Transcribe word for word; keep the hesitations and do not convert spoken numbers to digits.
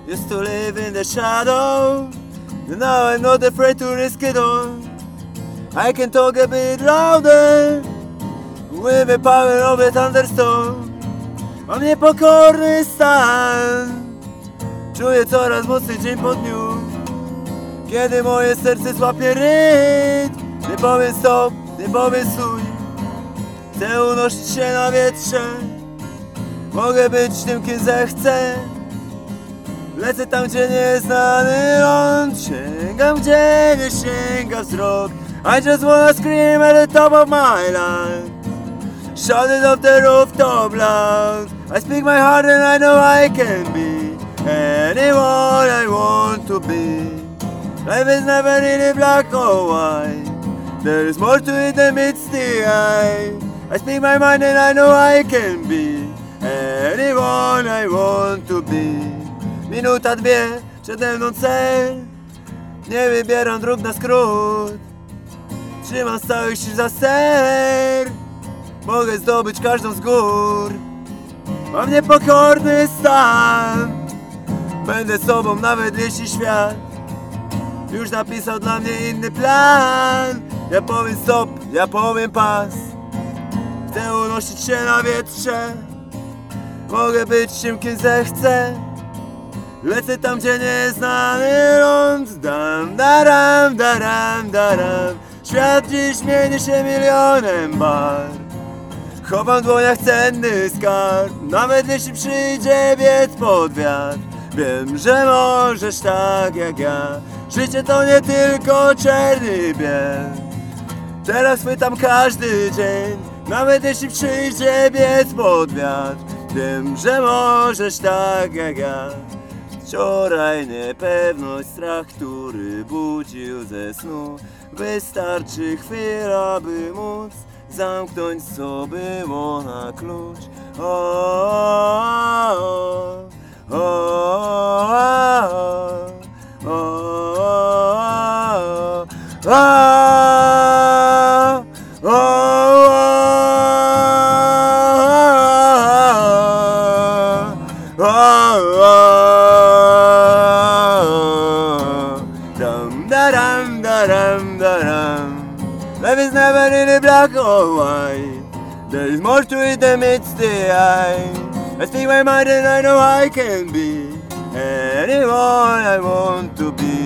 Used to live in the shadow, and now I'm not afraid to risk it all. I can talk a bit louder, with the power of a thunderstorm. Mam niepokorny stan, czuję coraz mocniej dzień po dniu. Kiedy moje serce złapie rytm, nie powiem stop, nie powiem stój. Chcę unosić się na wietrze, mogę być tym, kim zechcę. Lecę tam, gdzie nieznany ląd, sięgam, gdzie nie sięga wzrok. I just wanna scream at the top of my lungs, shouting off the rooftop loud. I speak my heart and I know I can be anyone I want to be. Life is never really black or white, there is more to it than meets the eye. I speak my mind and I know I can be anyone I want to be. Minuta, dwie, przede mną cel, nie wybieram dróg na skrót. Trzymam z całych sił za ster, mogę zdobyć każdą z gór. Mam niepokorny stan, będę sobą nawet jeśli świat już napisał dla mnie inny plan. Ja powiem stop, ja powiem pas. Chcę unosić się na wietrze, mogę być tym, kim zechcę. Lecę tam, gdzie nieznany ląd. Dam, daram, daram, daram. Świat dziś mieni się milionem barw. Chowam w dłoniach cenny skarb, nawet jeśli przyjdzie wiec pod wiatr. Wiem, że możesz tak jak ja. Życie to nie tylko czerny biel. Teraz chwytam każdy dzień, nawet jeśli przyjdzie wiec pod wiatr. Wiem, że możesz tak jak ja. Wczoraj niepewność, strach, który budził ze snu. Wystarczy chwila, by móc zamknąć, co było na klucz. O, o, o, o, o, o, dum da-dum da-dum da-dum. Life is never really black or white, there is more to it than meets the eye. I speak my mind and I know I can be anyone I want to be.